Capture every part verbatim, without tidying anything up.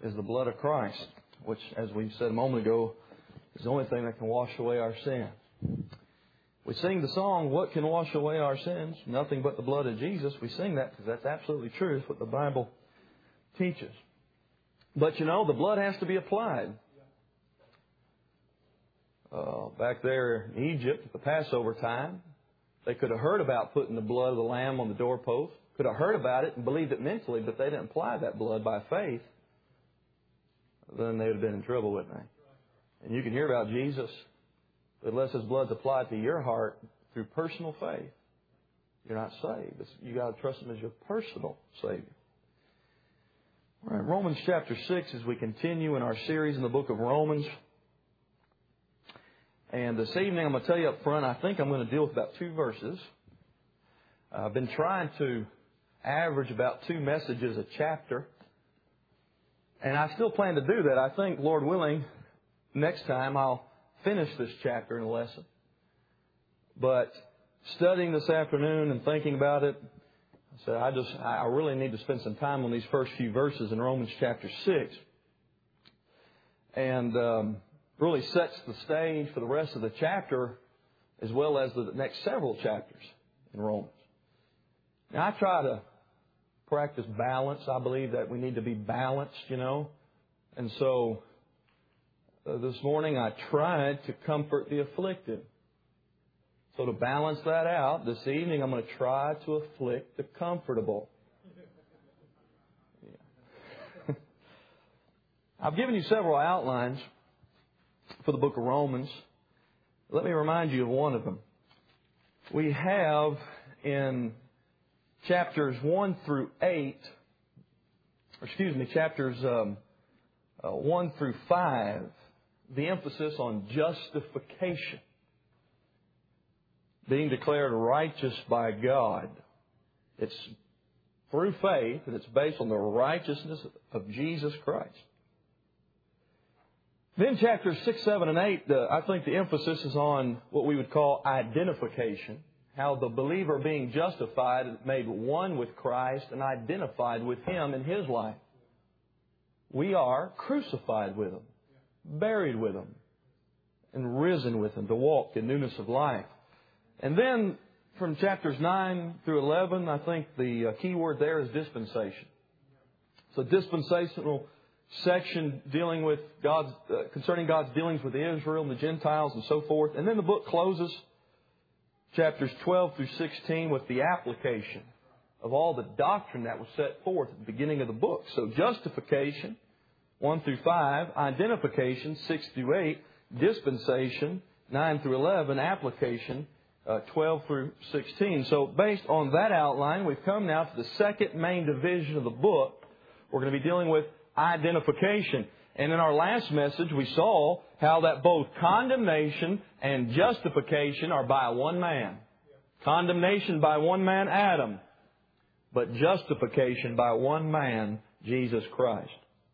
is the blood of Christ, which, as we said a moment ago, is the only thing that can wash away our sin. We sing the song, "What can wash away our sins? Nothing but the blood of Jesus." We sing that because that's absolutely true. It's what the Bible teaches. But you know, the blood has to be applied. Uh, back there in Egypt, at the Passover time, they could have heard about putting the blood of the lamb on the doorpost. Could have heard about it and believed it mentally, but they didn't apply that blood by faith. Then they would have been in trouble, wouldn't they? And you can hear about Jesus, but unless His blood's applied to your heart through personal faith, you're not saved. You've got to trust Him as your personal Savior. All right, Romans chapter six, as we continue in our series in the book of Romans. And this evening, I'm going to tell you up front, I think I'm going to deal with about two verses. I've been trying to average about two messages a chapter. And I still plan to do that. I think, Lord willing, next time I'll finish this chapter in a lesson. But studying this afternoon and thinking about it, I said, I just, I really need to spend some time on these first few verses in Romans chapter six. And um, really sets the stage for the rest of the chapter as well as the next several chapters in Romans. Now, I try to practice balance. I believe that we need to be balanced, you know. And so uh, this morning I tried to comfort the afflicted. So to balance that out, this evening I'm going to try to afflict the comfortable. Yeah. I've given you several outlines for the book of Romans. Let me remind you of one of them. We have in chapters one through eight, or excuse me, chapters um, uh, one through five, the emphasis on justification, being declared righteous by God. It's through faith, and it's based on the righteousness of Jesus Christ. Then chapters six, seven, and eight, uh, I think the emphasis is on what we would call identification. How the believer being justified, made one with Christ and identified with Him in His life. We are crucified with Him, buried with Him, and risen with Him to walk in newness of life. And then from chapters nine through eleven, I think the key word there is dispensation. So dispensational section dealing with God's, uh, concerning God's dealings with Israel and the Gentiles and so forth. And then the book closes chapters twelve through sixteen with the application of all the doctrine that was set forth at the beginning of the book. So justification, one through five, identification, six through eight, dispensation, nine through eleven, application, uh, twelve through sixteen. So based on that outline, we've come now to the second main division of the book. We're going to be dealing with identification. And in our last message, we saw how that both condemnation and justification are by one man. Condemnation by one man, Adam. But justification by one man, Jesus Christ.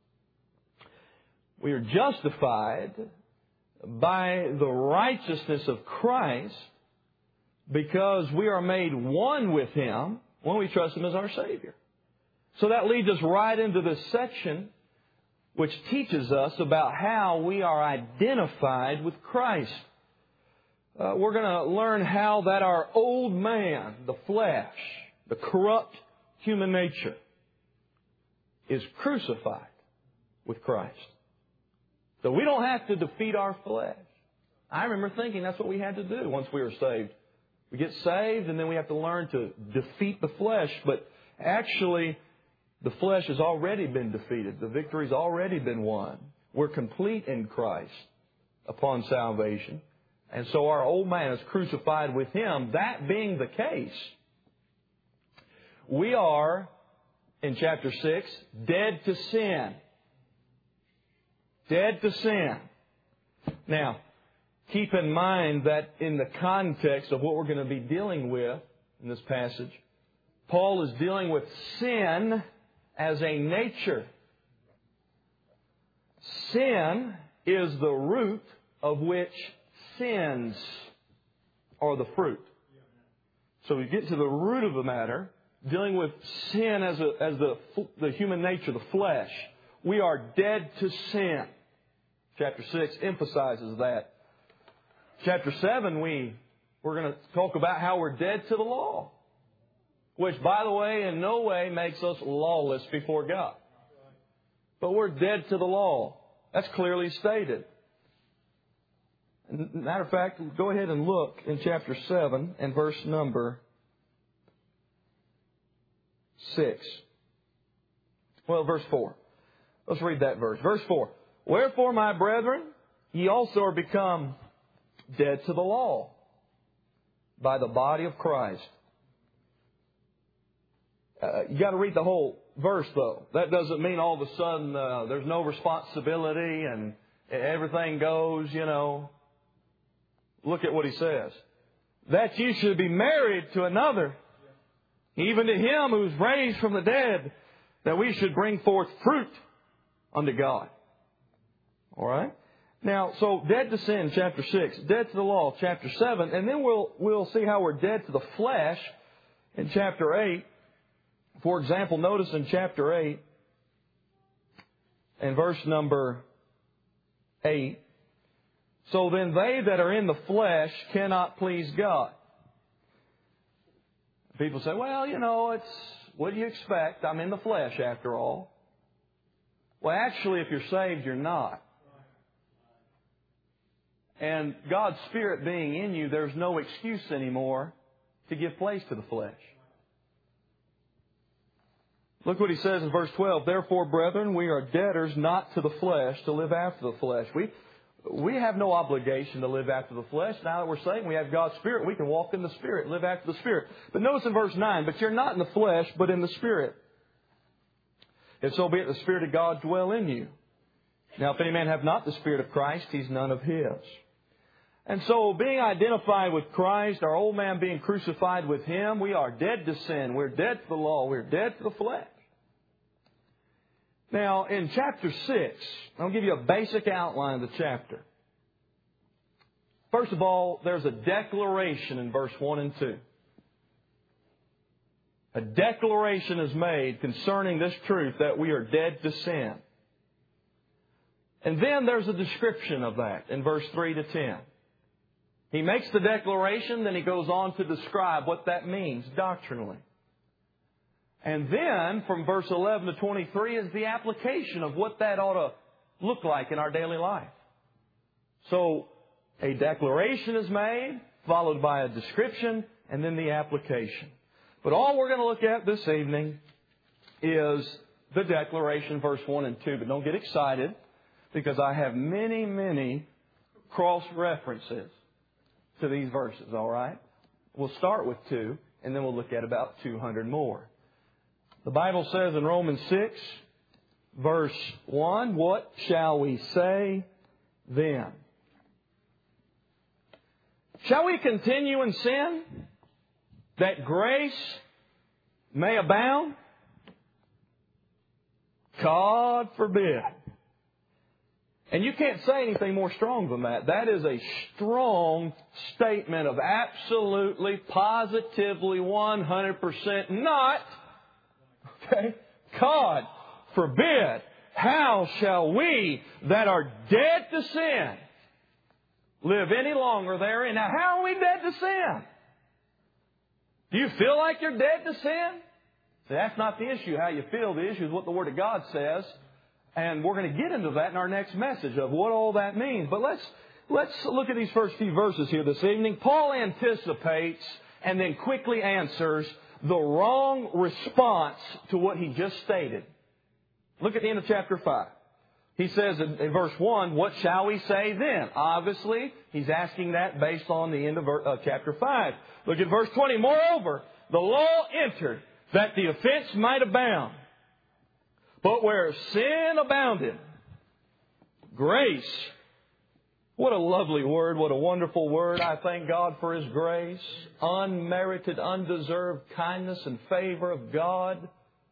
We are justified by the righteousness of Christ because we are made one with Him when we trust Him as our Savior. So that leads us right into this section which teaches us about how we are identified with Christ. Uh, we're going to learn how that our old man, the flesh, the corrupt human nature, is crucified with Christ. So we don't have to defeat our flesh. I remember thinking that's what we had to do once we were saved. We get saved and then we have to learn to defeat the flesh. But actually, the flesh has already been defeated. The victory's already been won. We're complete in Christ upon salvation. And so our old man is crucified with Him. That being the case, we are, in chapter six, dead to sin. Dead to sin. Now, keep in mind that in the context of what we're going to be dealing with in this passage, Paul is dealing with sin as a nature. Sin is the root of which sins are the fruit. So we get to the root of the matter, dealing with sin as a, as the the human nature, the flesh. we are dead to sin. Chapter six emphasizes that. Chapter seven, we, we're going to talk about how we're dead to the law. Which, by the way, in no way makes us lawless before God. But we're dead to the law. That's clearly stated. Matter of fact, go ahead and look in chapter seven and verse number six. Well, verse four. Let's read that verse. Verse four. Wherefore, my brethren, ye also are become dead to the law by the body of Christ. Uh, you got to read the whole verse, though. That doesn't mean all of a sudden uh, there's no responsibility and everything goes, you know. Look at what he says. That you should be married to another, even to him who's raised from the dead, that we should bring forth fruit unto God. All right? Now, so dead to sin, chapter six. Dead to the law, chapter seven. And then we'll, we'll see how we're dead to the flesh in chapter eight. For example, notice in chapter eight and verse number eight. So then they that are in the flesh cannot please God. People say, well, you know, it's, what do you expect? I'm in the flesh after all. Well, actually, if you're saved, you're not. And God's Spirit being in you, there's no excuse anymore to give place to the flesh. Look what he says in verse twelve. Therefore, brethren, we are debtors not to the flesh to live after the flesh. We we have no obligation to live after the flesh. Now that we're saying we have God's Spirit, we can walk in the Spirit, live after the Spirit. But notice in verse nine, but you're not in the flesh, but in the Spirit. If so be it the Spirit of God dwell in you. Now, if any man have not the Spirit of Christ, he's none of his. And so, being identified with Christ, our old man being crucified with Him, we are dead to sin. We're dead to the law. We're dead to the flesh. Now, in chapter six, I'll give you a basic outline of the chapter. First of all, there's a declaration in verse one and two. A declaration is made concerning this truth that we are dead to sin. And then there's a description of that in verse three to ten. He makes the declaration, then he goes on to describe what that means doctrinally. And then, from verse eleven to twenty-three, is the application of what that ought to look like in our daily life. So, a declaration is made, followed by a description, and then the application. But all we're going to look at this evening is the declaration, verse one and two. But don't get excited, because I have many, many cross-references to these verses, all right? We'll start with two, and then we'll look at about two hundred more. The Bible says in Romans six, verse one, what shall we say then? Shall we continue in sin, that grace may abound? God forbid. And you can't say anything more strong than that. That is a strong statement of absolutely, positively, one hundred percent not. Okay? God forbid. How shall we that are dead to sin live any longer therein? Now, how are we dead to sin? Do you feel like you're dead to sin? See, that's not the issue, how you feel. The issue is what the Word of God says. And we're going to get into that in our next message of what all that means. But let's let's look at these first few verses here this evening. Paul anticipates and then quickly answers the wrong response to what he just stated. Look at the end of chapter five. He says in, in verse one, what shall we say then? Obviously, he's asking that based on the end of uh, chapter five. Look at verse twenty. Moreover, the law entered that the offense might abound. But where sin abounded, grace. What a lovely word. What a wonderful word. I thank God for His grace. Unmerited, undeserved kindness and favor of God.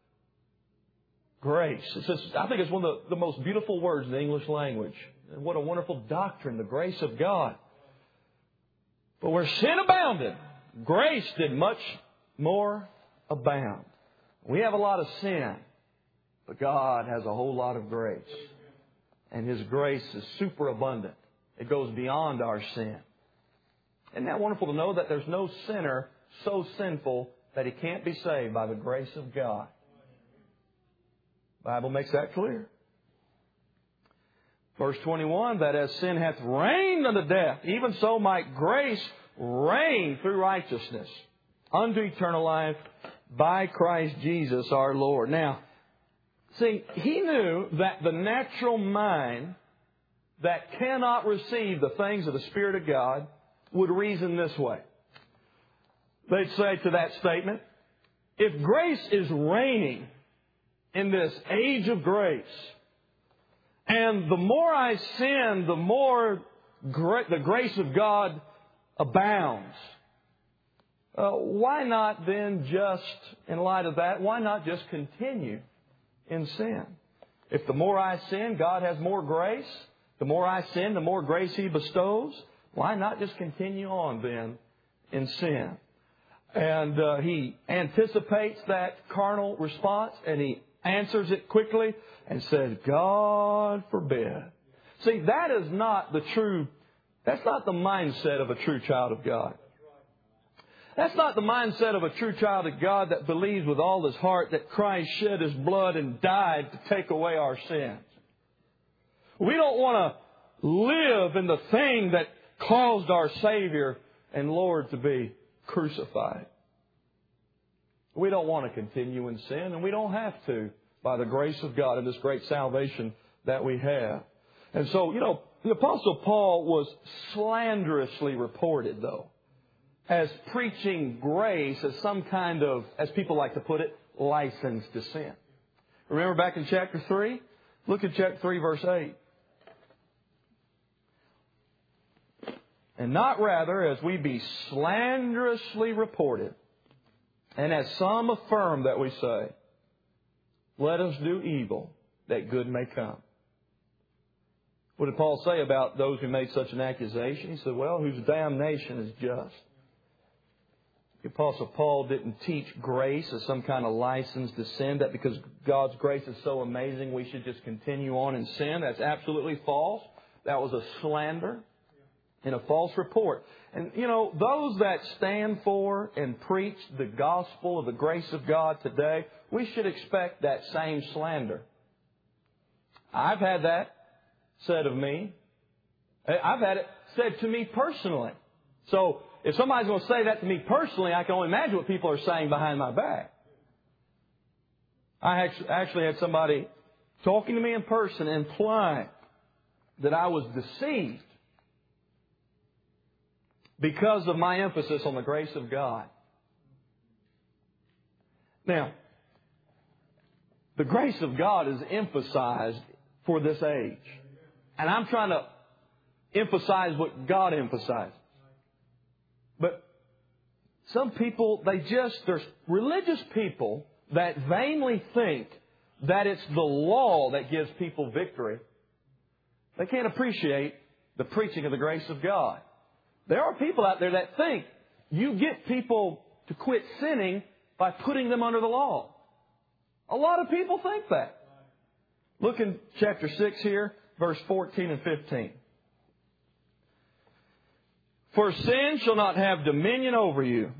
Grace. It's just, I think it's one of the, the most beautiful words in the English language. And what a wonderful doctrine, the grace of God. But where sin abounded, grace did much more abound. We have a lot of sin. But God has a whole lot of grace. And His grace is superabundant. It goes beyond our sin. Isn't that wonderful to know that there's no sinner so sinful that he can't be saved by the grace of God? The Bible makes that clear. Verse twenty-one, that as sin hath reigned unto death, even so might grace reign through righteousness unto eternal life by Christ Jesus our Lord. Now, see, He knew that the natural mind that cannot receive the things of the Spirit of God would reason this way. They'd say to that statement, if grace is reigning in this age of grace, and the more I sin, the more gra- the grace of God abounds, uh, why not then just, in light of that, why not just continue in sin? If the more I sin, God has more grace. The more I sin, the more grace He bestows. Why not just continue on then in sin? And uh, He anticipates that carnal response, and He answers it quickly and says, God forbid. See, that is not the true, that's not the mindset of a true child of God. That's not the mindset of a true child of God that believes with all his heart that Christ shed His blood and died to take away our sins. We don't want to live in the thing that caused our Savior and Lord to be crucified. We don't want to continue in sin, and we don't have to by the grace of God and this great salvation that we have. And so, you know, the Apostle Paul was slanderously reported, though, as preaching grace as some kind of, as people like to put it, license to sin. Remember back in chapter three? Look at chapter three, verse eight. And not rather as we be slanderously reported, and as some affirm that we say, let us do evil, that good may come. What did Paul say about those who made such an accusation? He said, well, whose damnation is just. The Apostle Paul didn't teach grace as some kind of license to sin, that because God's grace is so amazing we should just continue on in sin. That's absolutely false. That was a slander and a false report. And, you know, those that stand for and preach the gospel of the grace of God today, we should expect that same slander. I've had that said of me. I've had it said to me personally. So if somebody's going to say that to me personally, I can only imagine what people are saying behind my back. I actually had somebody talking to me in person implying that I was deceived because of my emphasis on the grace of God. Now, the grace of God is emphasized for this age. And I'm trying to emphasize what God emphasizes. But some people, they just, there's religious people that vainly think that it's the law that gives people victory. They can't appreciate the preaching of the grace of God. There are people out there that think you get people to quit sinning by putting them under the law. A lot of people think that. Look in chapter six here, verse fourteen and fifteen. For sin shall not have dominion over you.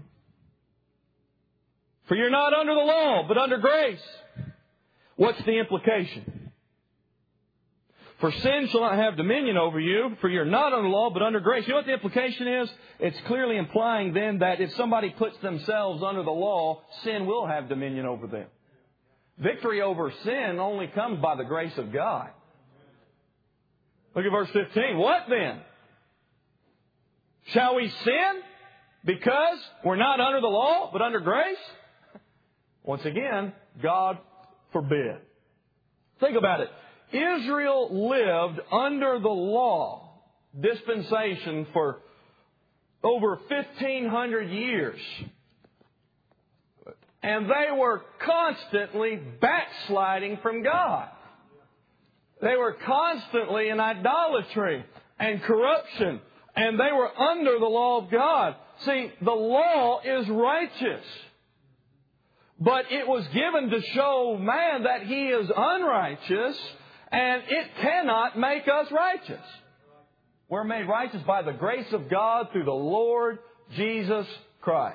For you're not under the law, but under grace. What's the implication? For sin shall not have dominion over you, for you're not under the law, but under grace. You know what the implication is? It's clearly implying then that if somebody puts themselves under the law, sin will have dominion over them. Victory over sin only comes by the grace of God. Look at verse fifteen. What then? Shall we sin because we're not under the law, but under grace? Once again, God forbid. Think about it. Israel lived under the law dispensation for over fifteen hundred years. And they were constantly backsliding from God. They were constantly in idolatry and corruption. And they were under the law of God. See, the law is righteous. But it was given to show man that he is unrighteous, and it cannot make us righteous. We're made righteous by the grace of God through the Lord Jesus Christ.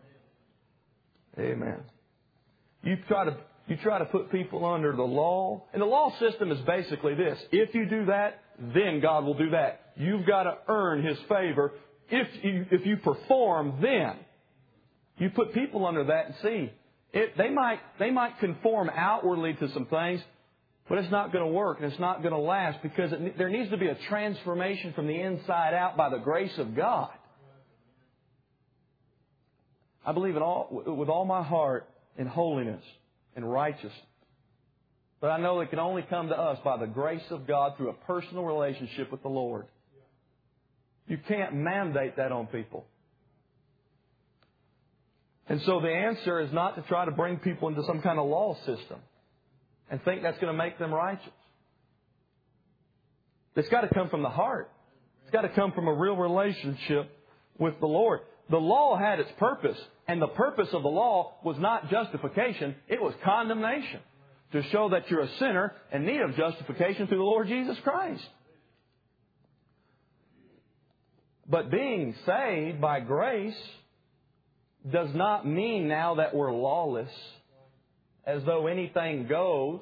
Amen. You try to, you try to put people under the law, and the law system is basically this. If you do that, then God will do that. You've got to earn His favor. If you, if you perform, then. You put people under that and see. It, they might, they might conform outwardly to some things, but it's not going to work and it's not going to last, because it, there needs to be a transformation from the inside out by the grace of God. I believe in all, with all my heart in holiness and righteousness. But I know it can only come to us by the grace of God through a personal relationship with the Lord. You can't mandate that on people. And so the answer is not to try to bring people into some kind of law system and think that's going to make them righteous. It's got to come from the heart. It's got to come from a real relationship with the Lord. The law had its purpose, and the purpose of the law was not justification, it was condemnation. To show that you're a sinner in need of justification through the Lord Jesus Christ. But being saved by grace does not mean now that we're lawless, as though anything goes.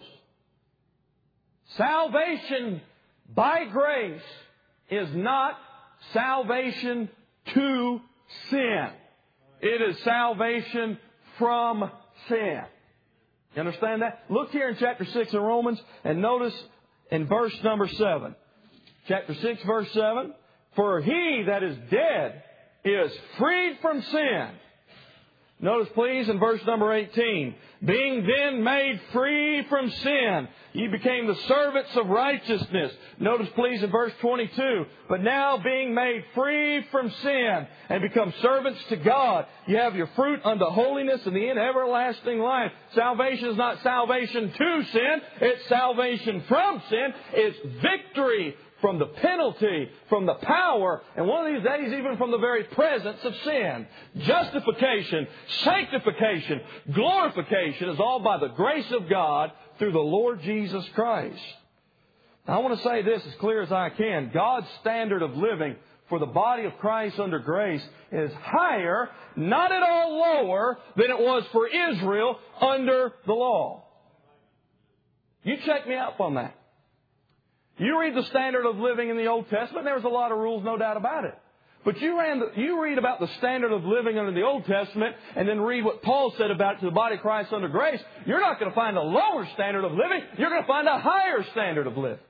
Salvation by grace is not salvation to sin. It is salvation from sin. You understand that? Look here in chapter six of Romans and notice in verse number seven. Chapter six, verse seven. For he that is dead is freed from sin. Notice please in verse number eighteen. Being then made free from sin, ye became the servants of righteousness. Notice please in verse twenty-two. But now being made free from sin and become servants to God, you have your fruit unto holiness and the end everlasting life. Salvation is not salvation to sin. It's salvation from sin. It's victory from the penalty, from the power, and one of these days even from the very presence of sin. Justification, sanctification, glorification is all by the grace of God through the Lord Jesus Christ. Now, I want to say this as clear as I can. God's standard of living for the body of Christ under grace is higher, not at all lower, than it was for Israel under the law. You check me out on that. You read the standard of living in the Old Testament, there was a lot of rules, no doubt about it. But you, ran the, you read about the standard of living under the Old Testament and then read what Paul said about it to the body of Christ under grace, you're not going to find a lower standard of living. You're going to find a higher standard of living.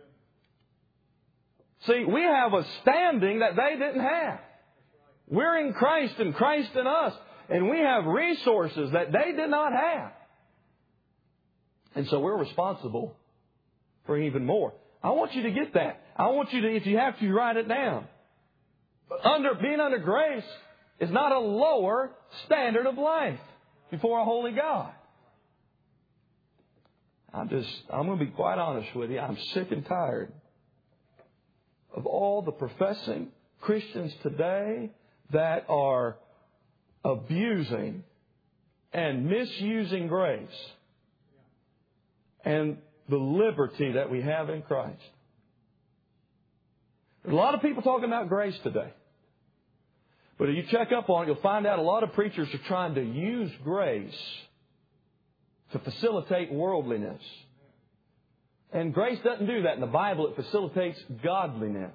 See, we have a standing that they didn't have. We're in Christ and Christ in us. And we have resources that they did not have. And so we're responsible for even more. I want you to get that. I want you to, if you have to, write it down. Under, being under grace is not a lower standard of life before a holy God. I'm just, I'm going to be quite honest with you. I'm sick and tired of all the professing Christians today that are abusing and misusing grace and the liberty that we have in Christ. There's a lot of people talking about grace today. But if you check up on it, you'll find out a lot of preachers are trying to use grace to facilitate worldliness. And grace doesn't do that in the Bible. It facilitates godliness.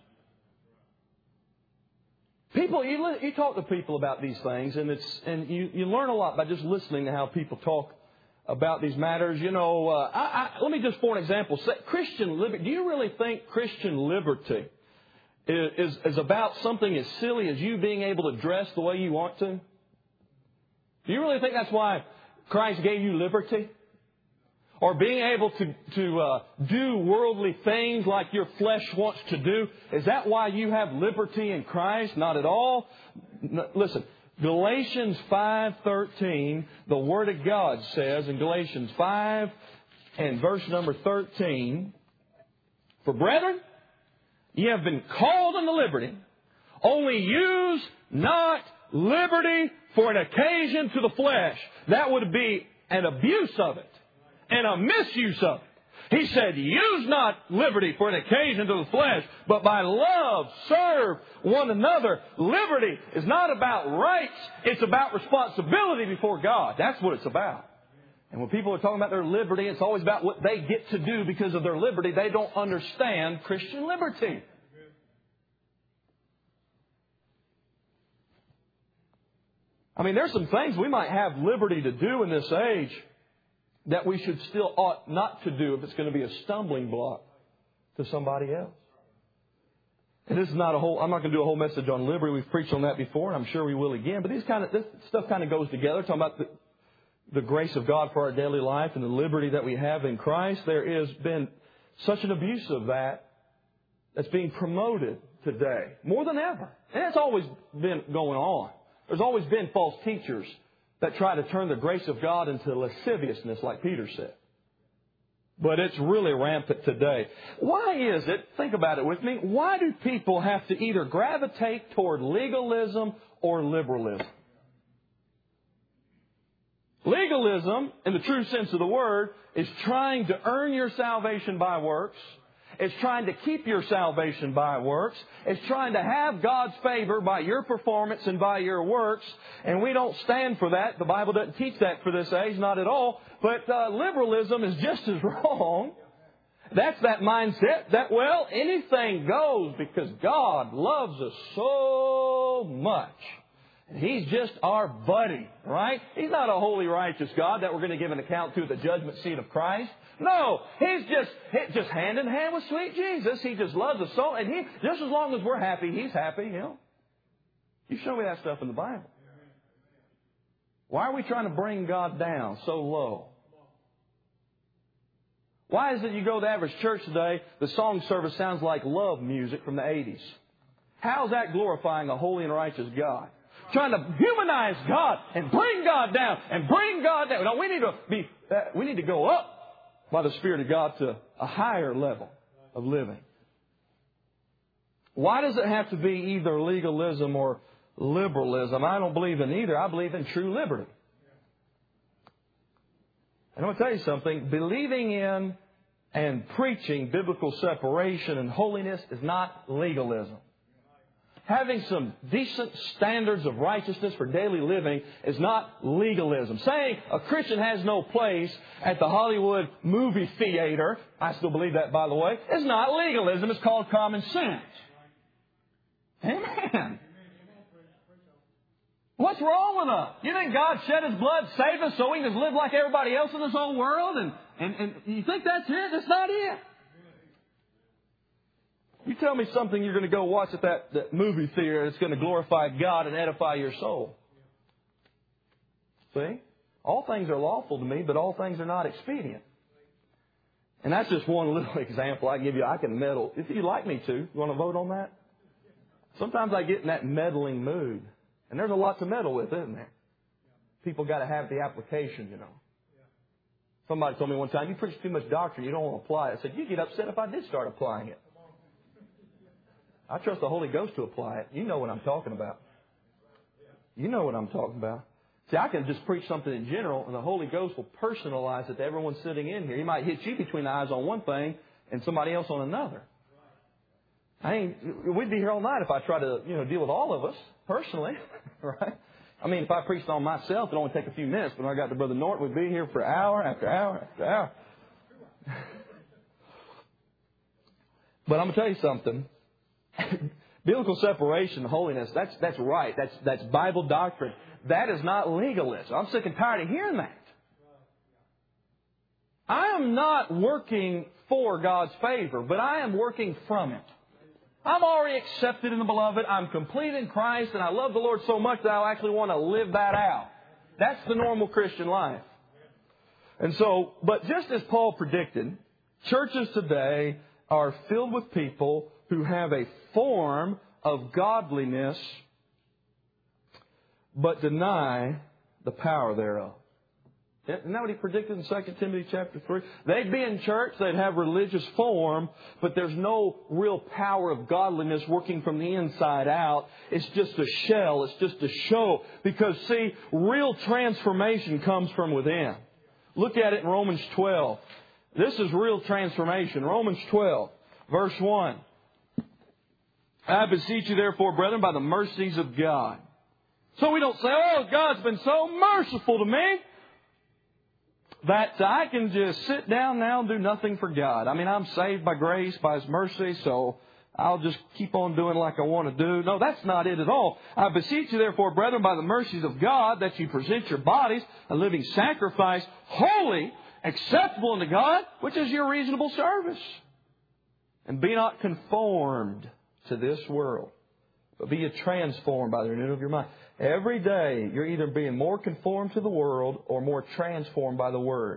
People, you, you talk to people about these things, and it's and you, you learn a lot by just listening to how people talk about these matters. You know, uh, I, I, let me just, for an example, say Christian liberty. Do you really think Christian liberty is, is, is about something as silly as you being able to dress the way you want to? Do you really think that's why Christ gave you liberty? Or being able to, to uh, do worldly things like your flesh wants to do? Is that why you have liberty in Christ? Not at all. No, listen, Galatians five thirteen, the Word of God says in Galatians five and verse number thirteen, for brethren, ye have been called unto liberty, only use not liberty for an occasion to the flesh. That would be an abuse of it and a misuse of it. He said, use not liberty for an occasion to the flesh, but by love serve one another. Liberty is not about rights. It's about responsibility before God. That's what it's about. And when people are talking about their liberty, it's always about what they get to do because of their liberty. They don't understand Christian liberty. I mean, there's some things we might have liberty to do in this age that we should still ought not to do if it's going to be a stumbling block to somebody else. And this is not a whole, I'm not going to do a whole message on liberty. We've preached on that before, and I'm sure we will again. But these kind of, this stuff kind of goes together, talking about the, the grace of God for our daily life and the liberty that we have in Christ. There has been such an abuse of that that's being promoted today, more than ever. And it's always been going on. There's always been false teachers that try to turn the grace of God into lasciviousness, like Peter said. But it's really rampant today. Why is it, think about it with me, why do people have to either gravitate toward legalism or liberalism? Legalism, in the true sense of the word, is trying to earn your salvation by works. It's trying to keep your salvation by works. It's trying to have God's favor by your performance and by your works. And we don't stand for that. The Bible doesn't teach that for this age, not at all. But uh, liberalism is just as wrong. That's that mindset that, well, anything goes because God loves us so much. He's just our buddy, right? He's not a holy, righteous God that we're going to give an account to at the judgment seat of Christ. No, He's just just hand in hand with sweet Jesus. He just loves us so, and He just as long as we're happy, He's happy. You know, you show me that stuff in the Bible. Why are we trying to bring God down so low? Why is it you go to the average church today, the song service sounds like love music from the eighties? How's that glorifying a holy and righteous God? Trying to humanize God and bring God down and bring God down. No, we need to be. Uh, we need to go up by the Spirit of God to a higher level of living. Why does it have to be either legalism or liberalism? I don't believe in either. I believe in true liberty. And I'm going to tell you something. Believing in and preaching biblical separation and holiness is not legalism. Having some decent standards of righteousness for daily living is not legalism. Saying a Christian has no place at the Hollywood movie theater, I still believe that, by the way, is not legalism. It's called common sense. Amen. What's wrong with us? You think God shed His blood, saved us so we can just live like everybody else in this whole world? And, and, and you think that's it? That's not it. You tell me something you're going to go watch at that, that movie theater that's going to glorify God and edify your soul. See? All things are lawful to me, but all things are not expedient. And that's just one little example I can give you. I can meddle. If you'd like me to, you want to vote on that? Sometimes I get in that meddling mood. And there's a lot to meddle with, isn't there? People got to have the application, you know. Somebody told me one time, you preach too much doctrine, you don't want to apply it. I said, you get upset if I did start applying it. I trust the Holy Ghost to apply it. You know what I'm talking about. You know what I'm talking about. See, I can just preach something in general, and the Holy Ghost will personalize it to everyone sitting in here. He might hit you between the eyes on one thing and somebody else on another. I ain't, we'd be here all night if I tried to, you know, deal with all of us personally, right? I mean, if I preached on myself, it'd only take a few minutes. But when I got to Brother Norton, we'd be here for hour after hour after hour. But I'm going to tell you something. Biblical separation, holiness, that's that's right. That's that's Bible doctrine. That is not legalism. I'm sick and tired of hearing that. I am not working for God's favor, but I am working from it. I'm already accepted in the Beloved. I'm complete in Christ, and I love the Lord so much that I actually want to live that out. That's the normal Christian life. And so, but just as Paul predicted, churches today are filled with people who have a form of godliness but deny the power thereof. Isn't that what he predicted in Second Timothy chapter three? They'd be in church, they'd have religious form, but there's no real power of godliness working from the inside out. It's just a shell, it's just a show. Because, see, real transformation comes from within. Look at it in Romans twelve. This is real transformation. Romans twelve, verse one. I beseech you, therefore, brethren, by the mercies of God. So we don't say, oh, God's been so merciful to me that I can just sit down now and do nothing for God. I mean, I'm saved by grace, by His mercy, so I'll just keep on doing like I want to do. No, that's not it at all. I beseech you, therefore, brethren, by the mercies of God, that you present your bodies a living sacrifice, holy, acceptable unto God, which is your reasonable service. And be not conformed to this world, but be ye transformed by the renewing of your mind. Every day, you're either being more conformed to the world or more transformed by the Word.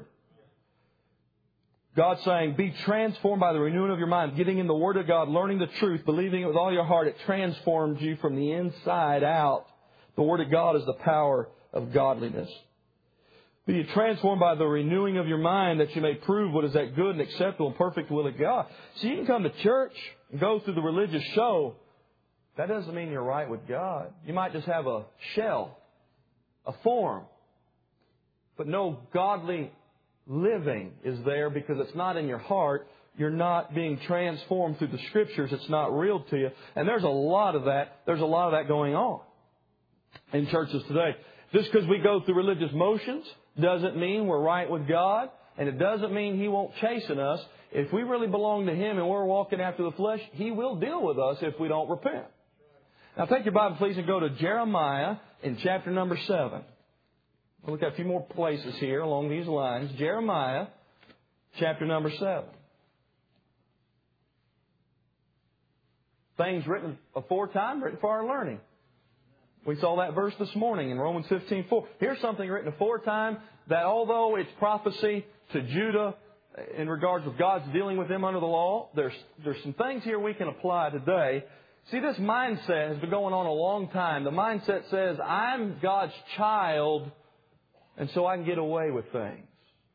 God's saying, be transformed by the renewing of your mind, getting in the Word of God, learning the truth, believing it with all your heart. It transforms you from the inside out. The Word of God is the power of godliness. Be ye transformed by the renewing of your mind, that you may prove what is that good and acceptable and perfect will of God. So you can come to church and go through the religious show. That doesn't mean you're right with God. You might just have a shell, a form, but no godly living is there because it's not in your heart. You're not being transformed through the Scriptures. It's not real to you. And there's a lot of that. There's a lot of that going on in churches today. Just because we go through religious motions doesn't mean we're right with God. And it doesn't mean He won't chasten us. If we really belong to Him and we're walking after the flesh, He will deal with us if we don't repent. Now take your Bible, please, and go to Jeremiah in chapter number seven. We'll look at a few more places here along these lines. Jeremiah, chapter number seven. Things written aforetime, written for our learning. We saw that verse this morning in Romans fifteen four. Here's something written aforetime that although it's prophecy to Judah in regards of God's dealing with them under the law, there's, there's some things here we can apply today. See, this mindset has been going on a long time. The mindset says, I'm God's child, and so I can get away with things.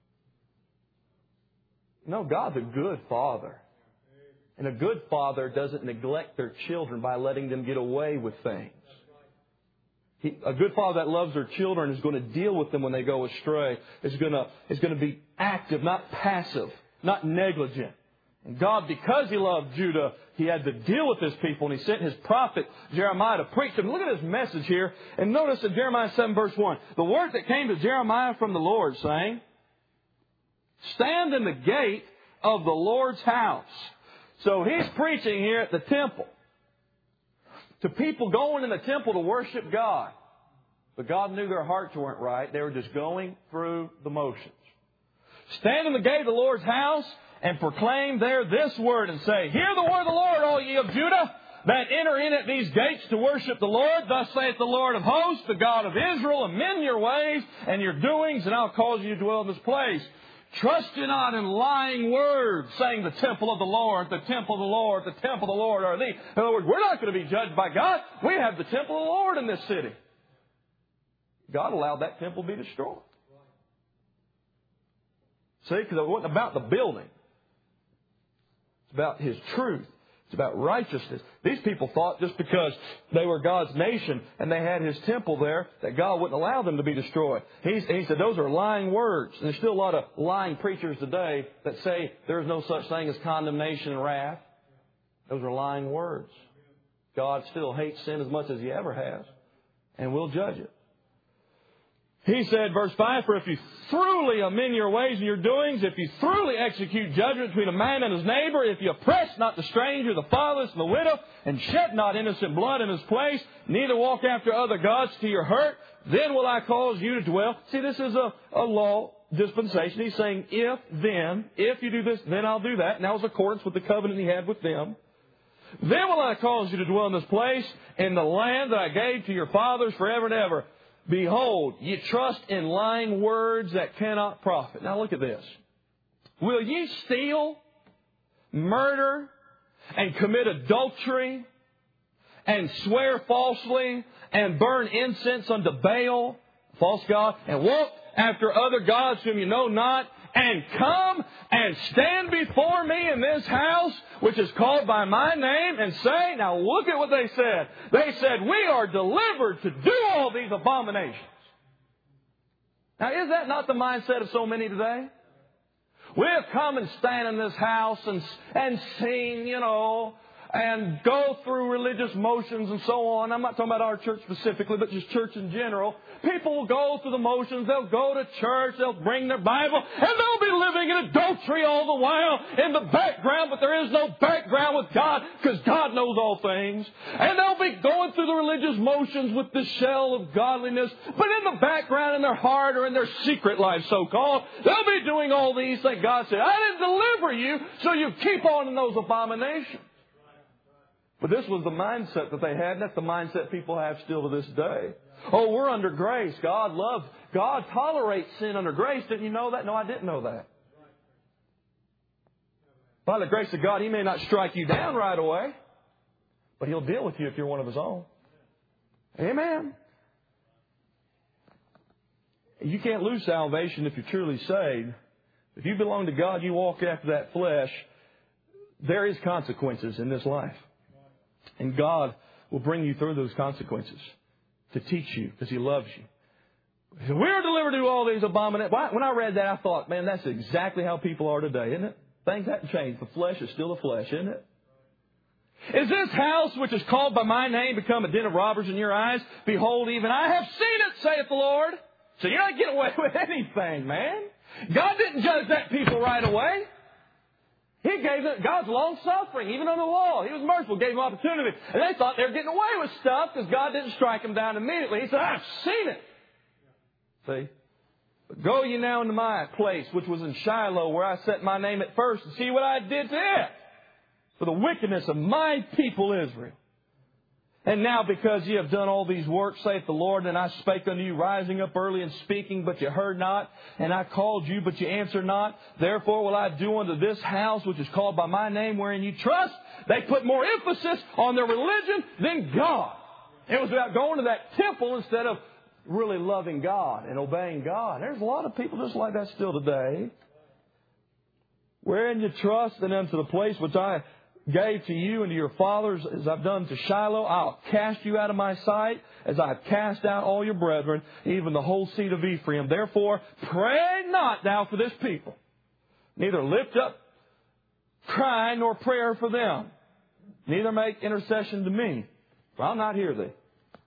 No, God's a good Father. And a good father doesn't neglect their children by letting them get away with things. He, a good father that loves their children is going to deal with them when they go astray. Is going to, is going to be active, not passive, not negligent. And God, because He loved Judah, He had to deal with His people, and He sent His prophet Jeremiah to preach them. Look at His message here, and notice in Jeremiah seven verse one, the word that came to Jeremiah from the Lord, saying, stand in the gate of the Lord's house. So He's preaching here at the temple to people going in the temple to worship God. But God knew their hearts weren't right. They were just going through the motions. Stand in the gate of the Lord's house and proclaim there this word and say, hear the word of the Lord, all ye of Judah, that enter in at these gates to worship the Lord. Thus saith the Lord of hosts, the God of Israel, amend your ways and your doings, and I'll cause you to dwell in this place. Trust you not in lying words, saying the temple of the Lord, the temple of the Lord, the temple of the Lord are thee. In other words, we're not going to be judged by God. We have the temple of the Lord in this city. God allowed that temple to be destroyed. See, because it wasn't about the building. It's about His truth. It's about righteousness. These people thought just because they were God's nation and they had His temple there, that God wouldn't allow them to be destroyed. He, he said those are lying words. And there's still a lot of lying preachers today that say there's no such thing as condemnation and wrath. Those are lying words. God still hates sin as much as He ever has, and will judge it. He said, verse five, for if you thoroughly amend your ways and your doings, if you thoroughly execute judgment between a man and his neighbor, if you oppress not the stranger, the fatherless, and the widow, and shed not innocent blood in his place, neither walk after other gods to your hurt, then will I cause you to dwell. See, this is a, a law dispensation. He's saying, if, then, if you do this, then I'll do that. And that was accordance with the covenant He had with them. Then will I cause you to dwell in this place, in the land that I gave to your fathers forever and ever. Behold, ye trust in lying words that cannot profit. Now look at this. Will ye steal, murder, and commit adultery, and swear falsely, and burn incense unto Baal, false god, and walk after other gods whom you know not, and come and stand before me in this house, which is called by my name, and say, now look at what they said. They said, we are delivered to do all these abominations. Now, is that not the mindset of so many today? We'll come and stand in this house and, and sing, you know, and go through religious motions and so on. I'm not talking about our church specifically, but just church in general. People will go through the motions. They'll go to church. They'll bring their Bible. And they'll be living in adultery all the while in the background. But there is no background with God because God knows all things. And they'll be going through the religious motions with the shell of godliness. But in the background, in their heart or in their secret life, so-called, they'll be doing all these things. God said, I didn't deliver you, so you keep on in those abominations. But this was the mindset that they had, and that's the mindset people have still to this day. Oh, we're under grace. God loves, God tolerates sin under grace. Didn't you know that? No, I didn't know that. By the grace of God, He may not strike you down right away, but He'll deal with you if you're one of His own. Amen. You can't lose salvation if you're truly saved. If you belong to God, you walk after that flesh, there is consequences in this life. And God will bring you through those consequences to teach you because He loves you. We're delivered to all these abominations. When I read that, I thought, man, that's exactly how people are today, isn't it? Things haven't changed. The flesh is still the flesh, isn't it? Is this house, which is called by my name, become a den of robbers in your eyes? Behold, even I have seen it, saith the Lord. So you're not getting away with anything, man. God didn't judge that people right away. He gave it, God's long-suffering, even under the law. He was merciful, gave them opportunity. And they thought they were getting away with stuff because God didn't strike them down immediately. He said, I've seen it. See? But go ye now into my place, which was in Shiloh, where I set my name at first, and see what I did to it for the wickedness of my people Israel. And now because ye have done all these works, saith the Lord, and I spake unto you, rising up early and speaking, but ye heard not, and I called you, but ye answered not. Therefore will I do unto this house, which is called by my name, wherein you trust. They put more emphasis on their religion than God. It was about going to that temple instead of really loving God and obeying God. There's a lot of people just like that still today. Wherein you trust, and unto the place which I gave to you and to your fathers, as I've done to Shiloh, I'll cast you out of my sight, as I've cast out all your brethren, even the whole seed of Ephraim. Therefore, pray not thou for this people, neither lift up cry nor prayer for them, neither make intercession to me, for I'll not hear thee.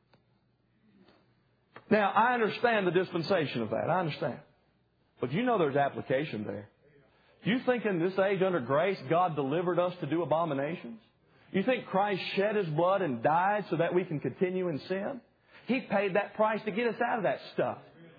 Now, I understand the dispensation of that. I understand. But you know there's application there. You think in this age under grace, God delivered us to do abominations? You think Christ shed His blood and died so that we can continue in sin? He paid that price to get us out of that stuff.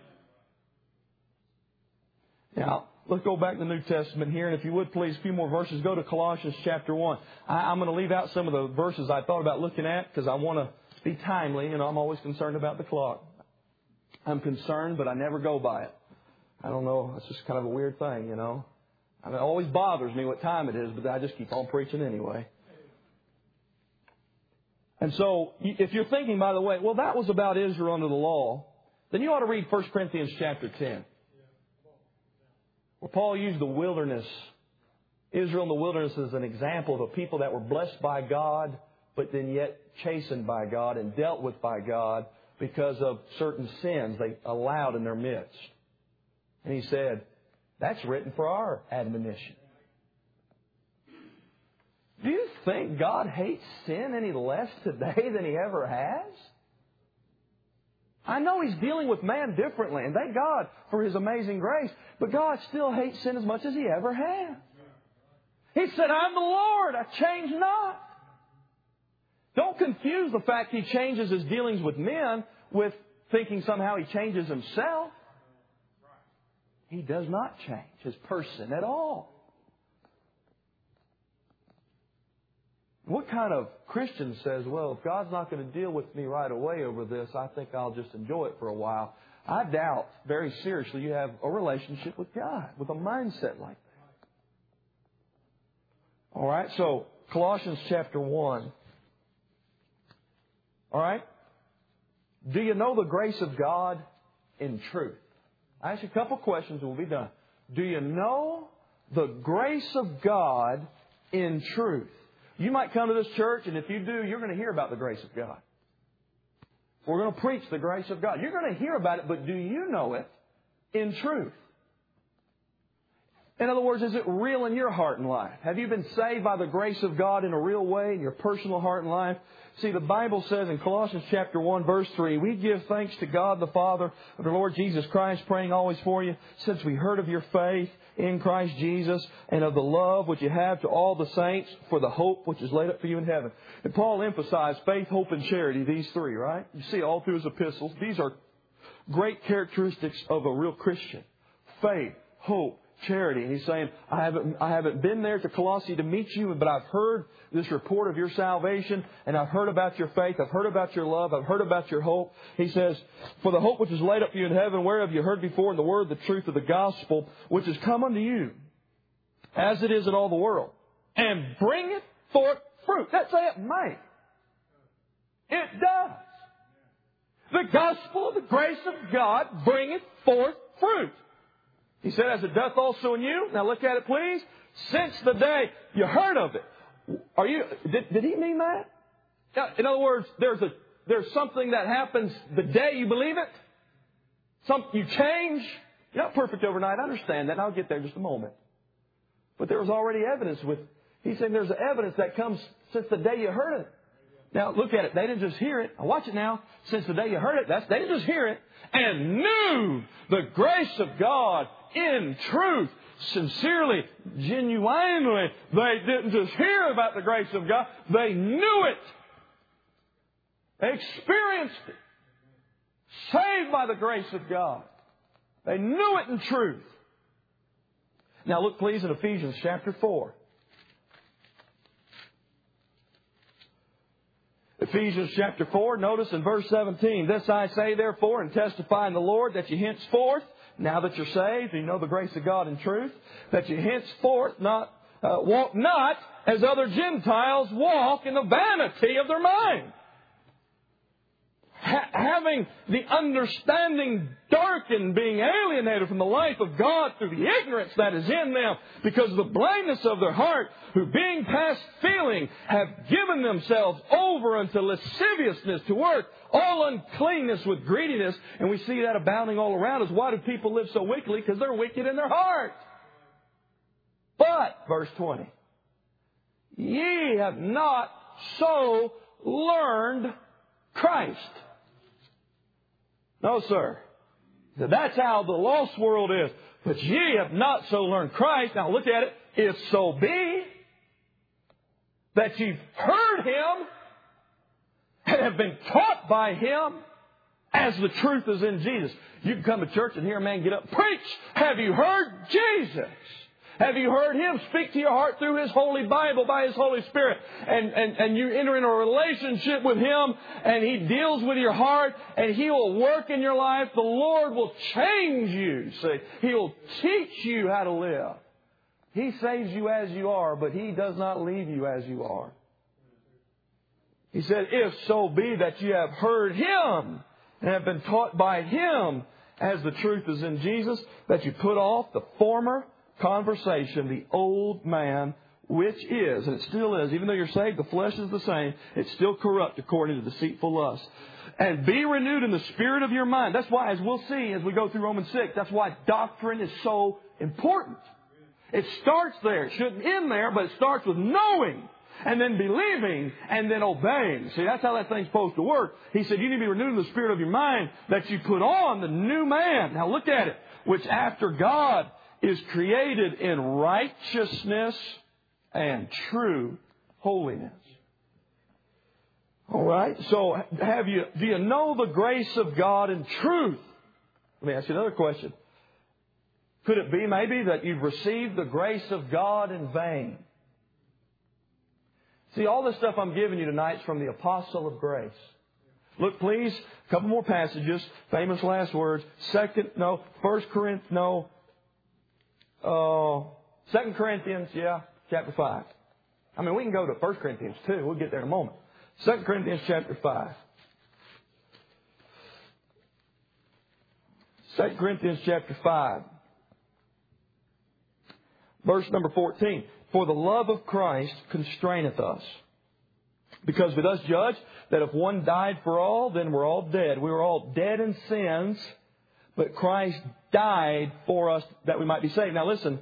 Now, let's go back to the New Testament here. And if you would, please, a few more verses. Go to Colossians chapter one. I, I'm going to leave out some of the verses I thought about looking at because I want to be timely. You know, I'm always concerned about the clock. I'm concerned, but I never go by it. I don't know. It's just kind of a weird thing, you know. I mean, it always bothers me what time it is, but I just keep on preaching anyway. And so, if you're thinking, by the way, well, that was about Israel under the law, then you ought to read First Corinthians chapter ten. Where Paul used the wilderness, Israel in the wilderness as an example of a people that were blessed by God, but then yet chastened by God and dealt with by God because of certain sins they allowed in their midst. And he said, that's written for our admonition. Do you think God hates sin any less today than He ever has? I know He's dealing with man differently, and thank God for His amazing grace, but God still hates sin as much as He ever has. He said, I'm the Lord, I change not. Don't confuse the fact He changes His dealings with men with thinking somehow He changes Himself. He does not change His person at all. What kind of Christian says, well, if God's not going to deal with me right away over this, I think I'll just enjoy it for a while? I doubt very seriously you have a relationship with God, with a mindset like that. All right, so Colossians chapter one. All right? Do you know the grace of God in truth? I ask you a couple questions and we'll be done. Do you know the grace of God in truth? You might come to this church, and if you do, you're going to hear about the grace of God. We're going to preach the grace of God. You're going to hear about it, but do you know it in truth? In other words, is it real in your heart and life? Have you been saved by the grace of God in a real way in your personal heart and life? See, the Bible says in Colossians chapter one, verse three, we give thanks to God the Father of the Lord Jesus Christ, praying always for you, since we heard of your faith in Christ Jesus and of the love which you have to all the saints for the hope which is laid up for you in heaven. And Paul emphasized faith, hope, and charity, these three, right? You see all through his epistles. These are great characteristics of a real Christian. Faith, hope, charity. And he's saying, I haven't, I haven't been there to Colossae to meet you, but I've heard this report of your salvation, and I've heard about your faith, I've heard about your love, I've heard about your hope. He says, for the hope which is laid up for you in heaven, whereof you heard before in the word, the truth of the gospel, which has come unto you, as it is in all the world, and bringeth forth fruit. That's say it may. It does. The gospel of the grace of God bringeth forth fruit. He said, as it doth also in you. Now look at it, please. Since the day you heard of it. Are you? Did, did he mean that? In other words, there's a there's something that happens the day you believe it. Something you change. You're not perfect overnight. I understand that. And I'll get there in just a moment. But there was already evidence with. He's saying there's evidence that comes since the day you heard it. Now look at it. They didn't just hear it. Now watch it now. Since the day you heard it, that's they didn't just hear it and knew the grace of God in truth, sincerely, genuinely. They didn't just hear about the grace of God. They knew it. They experienced it. Saved by the grace of God. They knew it in truth. Now look please in Ephesians chapter four. Ephesians chapter four, notice in verse seventeen, this I say therefore and testify in the Lord that you henceforth, now that you're saved, you know the grace of God in truth, that you henceforth not uh, walk not as other Gentiles walk in the vanity of their mind. Ha- having the understanding darkened, being alienated from the life of God through the ignorance that is in them, because of the blindness of their heart, who being past feeling have given themselves over unto lasciviousness to work all uncleanness with greediness. And we see that abounding all around us. Why do people live so wickedly? Because they're wicked in their heart. But, verse twenty, ye have not so learned Christ. No, sir. That's how the lost world is. But ye have not so learned Christ. Now look at it. If so be that you've heard Him and have been taught by Him as the truth is in Jesus. You can come to church and hear a man get up and preach. Have you heard Jesus? Have you heard Him speak to your heart through His Holy Bible by His Holy Spirit? And, and, and you enter into a relationship with Him and He deals with your heart and He will work in your life. The Lord will change you. See, He will teach you how to live. He saves you as you are, but He does not leave you as you are. He said, if so be that you have heard Him and have been taught by Him as the truth is in Jesus, that you put off the former conversation, the old man, which is, and it still is, even though you're saved, the flesh is the same, it's still corrupt according to deceitful lust. And be renewed in the spirit of your mind. That's why, as we'll see as we go through Romans six, that's why doctrine is so important. It starts there. It shouldn't end there, but it starts with knowing and then believing and then obeying. See, that's how that thing's supposed to work. He said, you need to be renewed in the spirit of your mind, that you put on the new man. Now look at it. Which after God is created in righteousness and true holiness. All right. So, have you? Do you know the grace of God in truth? Let me ask you another question. Could it be maybe that you've received the grace of God in vain? See, all this stuff I'm giving you tonight is from the Apostle of Grace. Look, please, a couple more passages. Famous last words. Second, no. First Corinthians, no. Uh, Second Corinthians, yeah, chapter five. I mean, we can go to First Corinthians too. We'll get there in a moment. Second Corinthians chapter five. Second Corinthians chapter five. Verse number fourteen. For the love of Christ constraineth us, because we thus judge that if one died for all, then we're all dead. We were all dead in sins, but Christ died for us that we might be saved. Now listen,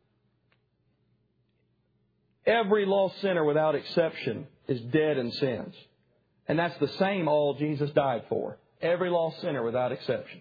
every lost sinner without exception is dead in sins. And that's the same all Jesus died for. Every lost sinner without exception.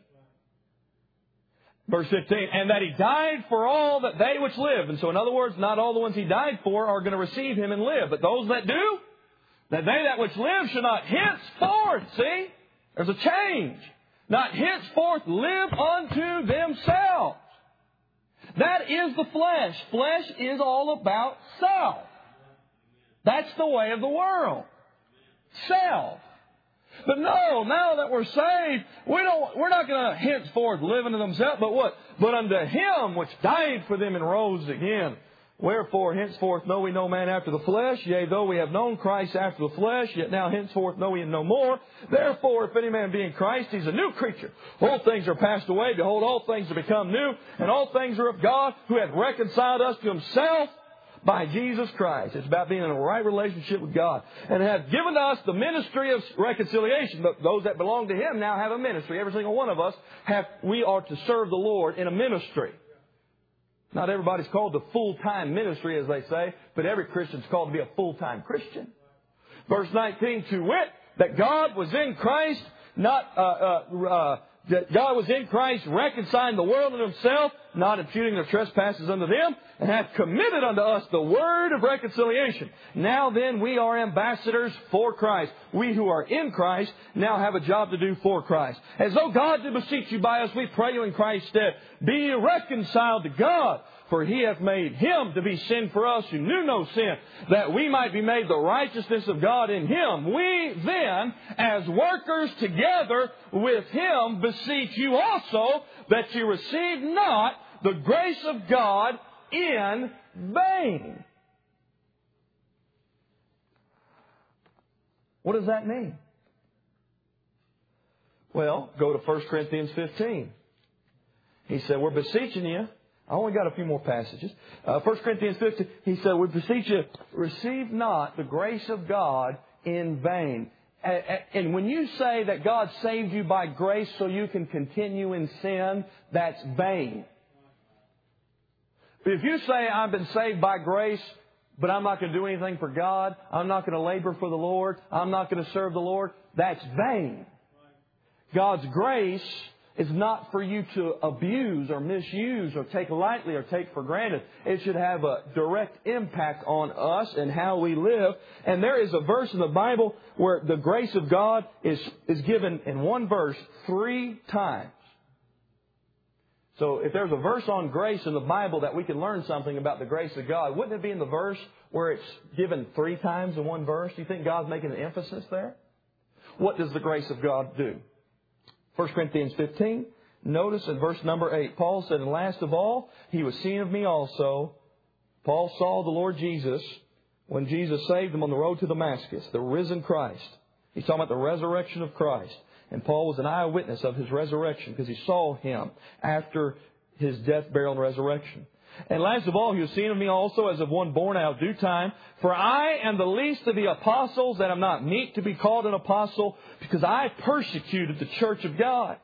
Verse fifteen, and that He died for all that they which live. And so in other words, not all the ones He died for are going to receive Him and live. But those that do, that they that which live should not henceforth, see, there's a change, not henceforth live unto themselves. That is the flesh. Flesh is all about self. That's the way of the world. Self. But no, now that we're saved, we don't, we're not going to henceforth live unto themselves, but what? But unto Him which died for them and rose again. Wherefore, henceforth know we no man after the flesh. Yea, though we have known Christ after the flesh, yet now henceforth know we Him no more. Therefore, if any man be in Christ, he's a new creature. All things are passed away. Behold, all things have become new. And all things are of God, who hath reconciled us to Himself by Jesus Christ. It's about being in a right relationship with God. And hath given us the ministry of reconciliation. But those that belong to Him now have a ministry. Every single one of us, have, we are to serve the Lord in a ministry. Not everybody's called to full-time ministry, as they say, but every Christian's called to be a full-time Christian. Verse nineteen, to wit, that God was in Christ, not, uh, uh, uh, that God was in Christ reconciling the world unto Himself, not imputing their trespasses unto them, and hath committed unto us the word of reconciliation. Now then, we are ambassadors for Christ. We who are in Christ now have a job to do for Christ. As though God did beseech you by us, we pray you in Christ's stead, be ye reconciled to God. For He hath made Him to be sin for us who knew no sin, that we might be made the righteousness of God in Him. We then, as workers together with Him, beseech you also that you receive not the grace of God in vain. What does that mean? Well, go to First Corinthians fifteen. He said, we're beseeching you. I only got a few more passages. Uh, First Corinthians fifteen, he said, we beseech you, receive not the grace of God in vain. And when you say that God saved you by grace so you can continue in sin, that's vain. But if you say, I've been saved by grace, but I'm not going to do anything for God, I'm not going to labor for the Lord, I'm not going to serve the Lord, that's vain. God's grace is not for you to abuse or misuse or take lightly or take for granted. It should have a direct impact on us and how we live. And there is a verse in the Bible where the grace of God is, is given in one verse three times. So if there's a verse on grace in the Bible that we can learn something about the grace of God, wouldn't it be in the verse where it's given three times in one verse? Do you think God's making an emphasis there? What does the grace of God do? First Corinthians fifteen, notice in verse number eight, Paul said, and last of all, He was seen of me also. Paul saw the Lord Jesus when Jesus saved him on the road to Damascus, the risen Christ. He's talking about the resurrection of Christ. And Paul was an eyewitness of His resurrection because he saw Him after His death, burial, and resurrection. And last of all, He was seen of me also as of one born out of due time. For I am the least of the apostles, that am not meet to be called an apostle, because I persecuted the church of God.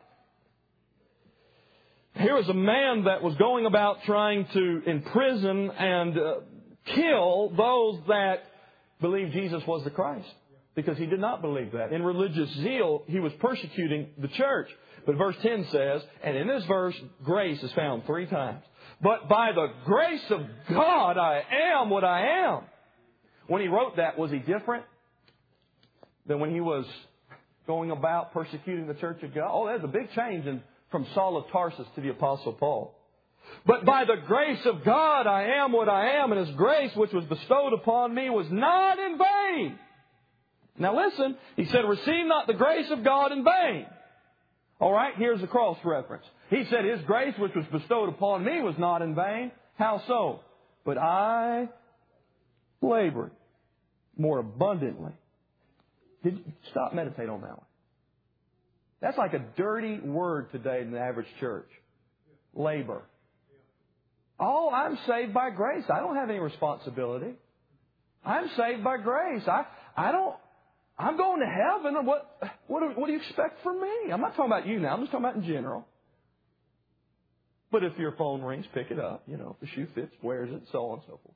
Here was a man that was going about trying to imprison and uh, kill those that believed Jesus was the Christ, because he did not believe that. In religious zeal, he was persecuting the church. But verse ten says, and in this verse, grace is found three times. But by the grace of God, I am what I am. When he wrote that, was he different than when he was going about persecuting the church of God? Oh, there's a big change in, from Saul of Tarsus to the Apostle Paul. But by the grace of God, I am what I am, and His grace which was bestowed upon me was not in vain. Now listen, he said, receive not the grace of God in vain. All right, here's the cross reference. He said His grace which was bestowed upon me was not in vain. How so? But I labored more abundantly. Did you stop, meditate on that one. That's like a dirty word today in the average church. Labor. Oh, I'm saved by grace. I don't have any responsibility. I'm saved by grace. I, I don't, I'm going to heaven. What, what, do, what do you expect from me? I'm not talking about you now. I'm just talking about in general. But if your phone rings, pick it up. You know, if the shoe fits, wears it, so on and so forth.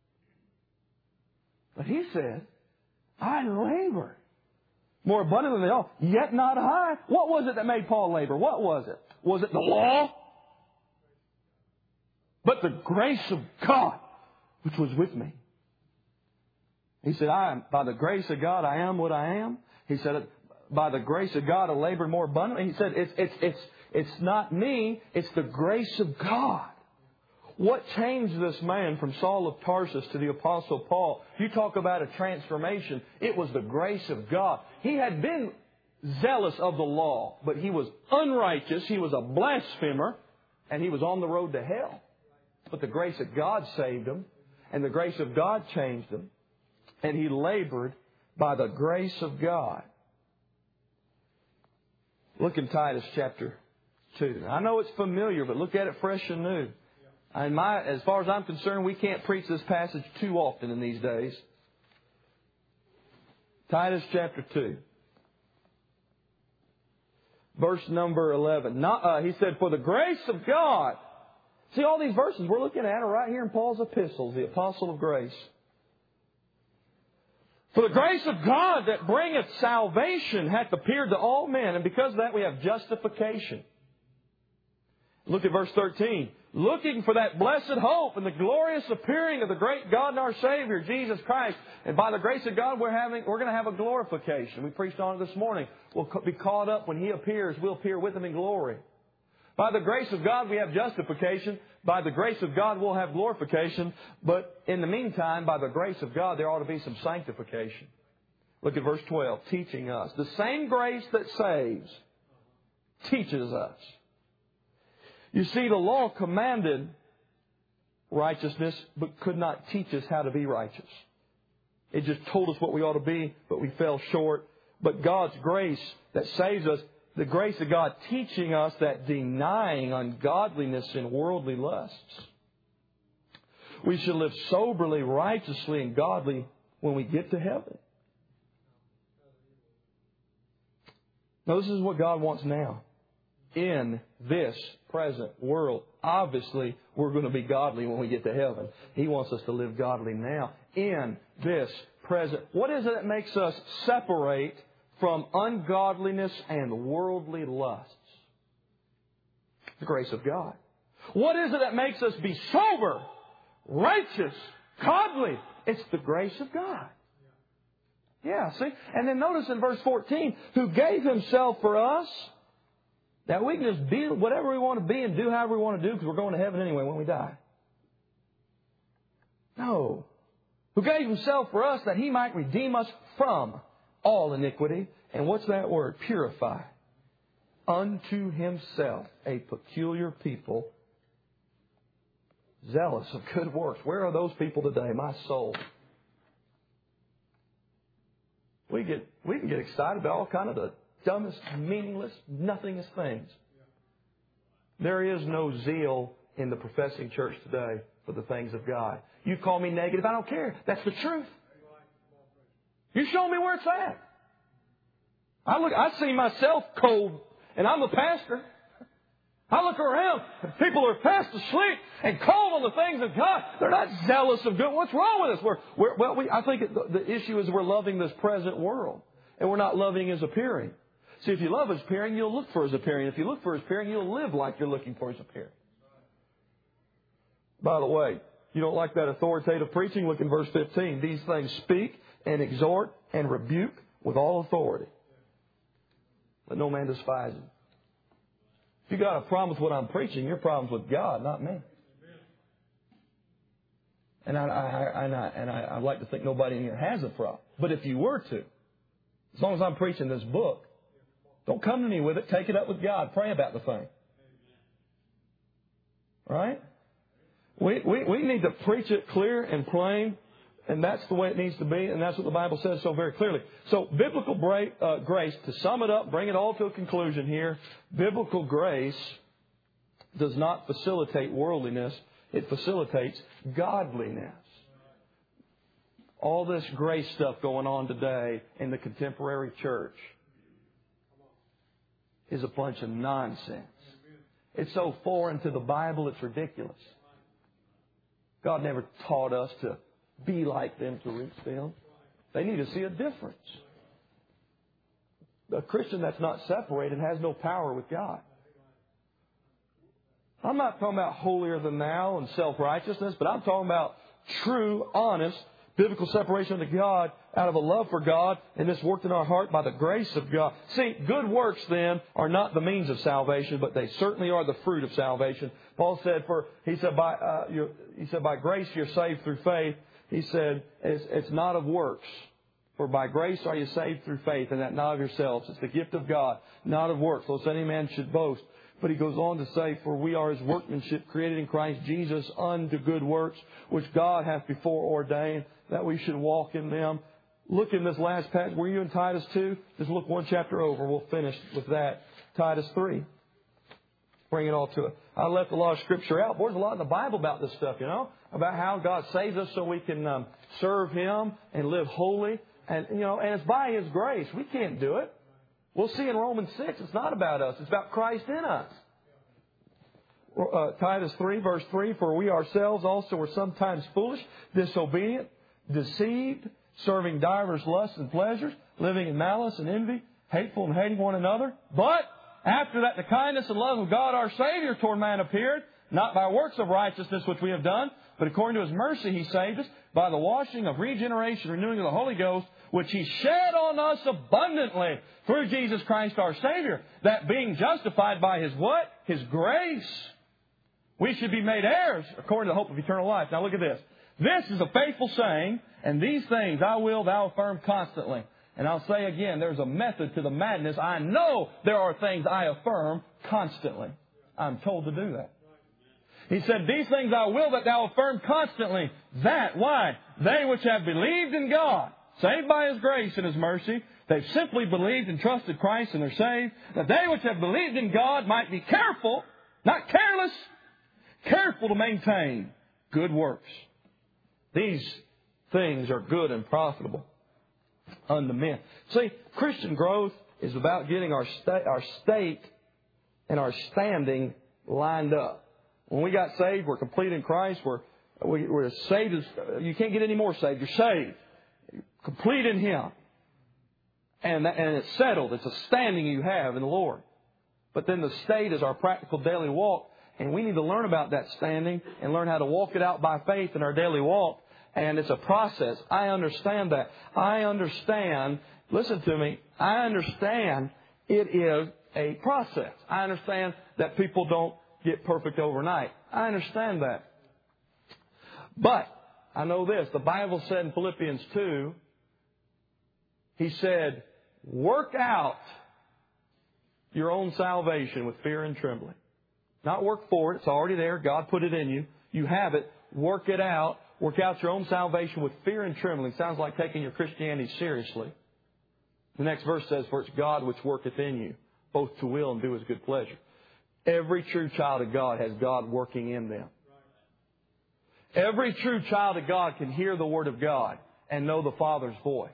But he said, I labor more abundantly than all, yet not I. What was it that made Paul labor? What was it? Was it the law? But the grace of God, which was with me. He said, I am, by the grace of God, I am what I am. He said, by the grace of God, I labored more abundantly. He said, it's, it's, it's, it's not me, it's the grace of God. What changed this man from Saul of Tarsus to the Apostle Paul? You talk about a transformation. It was the grace of God. He had been zealous of the law, but he was unrighteous. He was a blasphemer, and he was on the road to hell. But the grace of God saved him, and the grace of God changed him, and he labored by the grace of God. Look in Titus chapter two. I know it's familiar, but look at it fresh and new. And my, as far as I'm concerned, we can't preach this passage too often in these days. Titus chapter two. Verse number eleven. Not, uh, he said, for the grace of God. See, all these verses we're looking at are right here in Paul's epistles, the apostle of grace. For the grace of God that bringeth salvation hath appeared to all men, and because of that we have justification. Look at verse thirteen. Looking for that blessed hope and the glorious appearing of the great God and our Savior, Jesus Christ. And by the grace of God, we're having, we're going to have a glorification. We preached on it this morning. We'll be caught up when He appears. We'll appear with Him in glory. By the grace of God, we have justification. By the grace of God, we'll have glorification. But in the meantime, by the grace of God, there ought to be some sanctification. Look at verse twelve. Teaching us. The same grace that saves teaches us. You see, the law commanded righteousness, but could not teach us how to be righteous. It just told us what we ought to be, but we fell short. But God's grace that saves us, the grace of God teaching us that denying ungodliness and worldly lusts, we should live soberly, righteously, and godly when we get to heaven. Now, this is what God wants now. In this present world, obviously, we're going to be godly when we get to heaven. He wants us to live godly now. In this present. What is it that makes us separate from ungodliness and worldly lusts? The grace of God. What is it that makes us be sober, righteous, godly? It's the grace of God. Yeah, see? And then notice in verse fourteen, who gave Himself for us, that we can just be whatever we want to be and do however we want to do because we're going to heaven anyway when we die. No. Who gave Himself for us that He might redeem us from all iniquity. And what's that word? Purify. Unto Himself a peculiar people, zealous of good works. Where are those people today? My soul. We get we can get excited about all kind of the dumbest, meaningless, nothingest things. There is no zeal in the professing church today for the things of God. You call me negative, I don't care. That's the truth. You show me where it's at. I look, I see myself cold, and I'm the pastor. I look around, and people are fast asleep and cold on the things of God. They're not zealous of good. What's wrong with us? We're, we're, well, we, I think it, the, the issue is we're loving this present world, and we're not loving His appearing. See, if you love His appearing, you'll look for His appearing. If you look for His appearing, you'll live like you're looking for His appearing. By the way, you don't like that authoritative preaching? Look in verse fifteen. These things speak and exhort and rebuke with all authority. Let no man despise Him. If you got a problem with what I'm preaching, your problem's with God, not me. And I, I, I, and I, and I, I'd like to think nobody in here has a problem. But if you were to, as long as I'm preaching this book, don't come to me with it. Take it up with God. Pray about the thing. Right? We, we, we need to preach it clear and plain And that's the way it needs to be, and that's what the Bible says so very clearly. So biblical bra- uh, grace, to sum it up, bring it all to a conclusion here, biblical grace does not facilitate worldliness. It facilitates godliness. All this grace stuff going on today in the contemporary church is a bunch of nonsense. It's so foreign to the Bible, it's ridiculous. God never taught us to be like them to reach them. They need to see a difference. A Christian that's not separated has no power with God. I'm not talking about holier than thou and self-righteousness, but I'm talking about true, honest, biblical separation to God out of a love for God, and this worked in our heart by the grace of God. See, good works then are not the means of salvation, but they certainly are the fruit of salvation. Paul said, "For he said by uh, you're, he said by grace you're saved through faith." He said, it's, it's not of works. For by grace are you saved through faith, and that not of yourselves. It's the gift of God, not of works, lest any man should boast. But he goes on to say, for we are His workmanship, created in Christ Jesus unto good works, which God hath before ordained, that we should walk in them. Look in this last passage. Were you in Titus two? Just look one chapter over. We'll finish with that. Titus three. Bring it all to it. I left a lot of Scripture out. Boy, there's a lot in the Bible about this stuff, you know, about how God saves us so we can um, serve Him and live holy. And, you know, and it's by His grace. We can't do it. We'll see in Romans six, it's not about us. It's about Christ in us. Uh, Titus three, verse three, for we ourselves also were sometimes foolish, disobedient, deceived, serving divers lusts and pleasures, living in malice and envy, hateful and hating one another. But after that the kindness and love of God our Savior toward man appeared, not by works of righteousness which we have done, but according to His mercy He saved us, by the washing of regeneration, renewing of the Holy Ghost, which He shed on us abundantly through Jesus Christ our Savior, that being justified by His what? His grace, we should be made heirs according to the hope of eternal life. Now look at this. This is a faithful saying, and these things I will thou affirm constantly. And I'll say again, there's a method to the madness. I know there are things I affirm constantly. I'm told to do that. He said, these things I will that thou affirm constantly. That, why? They which have believed in God, saved by His grace and His mercy, they've simply believed and trusted Christ and they're saved. That they which have believed in God might be careful, not careless, careful to maintain good works. These things are good and profitable unto men. See, Christian growth is about getting our sta- our state and our standing lined up. When we got saved, we're complete in Christ. We're we, we're saved. As, you can't get any more saved. You're saved, you're complete in Him, and that, and it's settled. It's a standing you have in the Lord. But then the state is our practical daily walk, and we need to learn about that standing and learn how to walk it out by faith in our daily walk. And it's a process. I understand that. I understand. Listen to me. I understand it is a process. I understand that people don't get perfect overnight. I understand that. But I know this. The Bible said in Philippians two, He said, work out your own salvation with fear and trembling. Not work for it. It's already there. God put it in you. You have it. Work it out. Work out your own salvation with fear and trembling. Sounds like taking your Christianity seriously. The next verse says, for it's God which worketh in you, both to will and do His good pleasure. Every true child of God has God working in them. Every true child of God can hear the Word of God and know the Father's voice.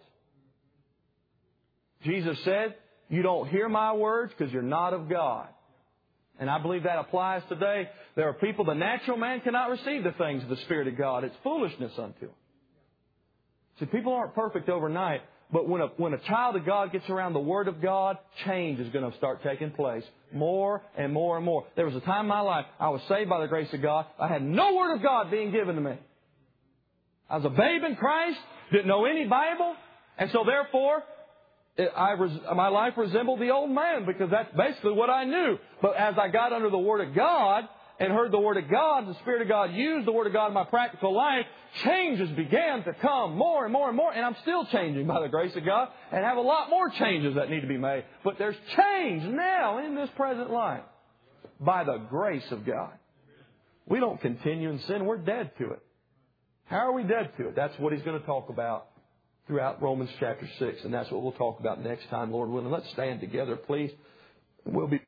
Jesus said, you don't hear my words because you're not of God. And I believe that applies today. There are people, the natural man cannot receive the things of the Spirit of God. It's foolishness unto him. See, people aren't perfect overnight. But when a, when a child of God gets around the Word of God, change is going to start taking place more and more and more. There was a time in my life I was saved by the grace of God. I had no Word of God being given to me. I was a babe in Christ, didn't know any Bible, and so therefore I, my life resembled the old man because that's basically what I knew. But as I got under the Word of God and heard the Word of God, the Spirit of God used the Word of God in my practical life, changes began to come more and more and more. And I'm still changing by the grace of God and have a lot more changes that need to be made. But there's change now in this present life by the grace of God. We don't continue in sin. We're dead to it. How are we dead to it? That's what he's going to talk about throughout Romans chapter six. And that's what we'll talk about next time, Lord willing. Let's stand together, please. We'll be